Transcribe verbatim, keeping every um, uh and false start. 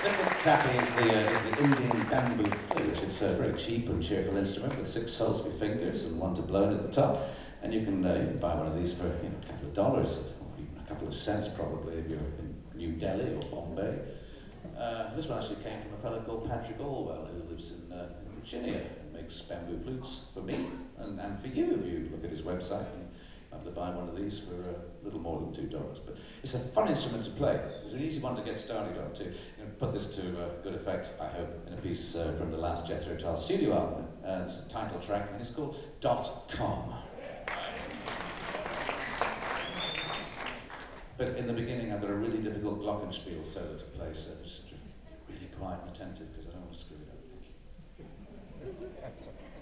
Little Chappie is the, uh, is the Indian bamboo flute. It's a very cheap and cheerful instrument with six holes for fingers and one to blow in at the top. And you can, uh, you can buy one of these for you know, a couple of dollars, or even a couple of cents probably if you're in New Delhi or Bombay. Uh, this one actually came from a fellow called Patrick Orwell who lives in, uh, in Virginia and makes bamboo flutes for me and, and for you if you look at his website. And able to buy one of these for a little more than two dollars. But it's a fun instrument to play. It's an easy one to get started on too. You know, put this to uh, good effect, I hope, in a piece uh, from the last Jethro Tull studio album. Uh, it's a title track, and it's called Dot Com. But in the beginning, I've got a really difficult glockenspiel solo to play, so just really quiet and attentive because I don't want to screw it up. Thank you.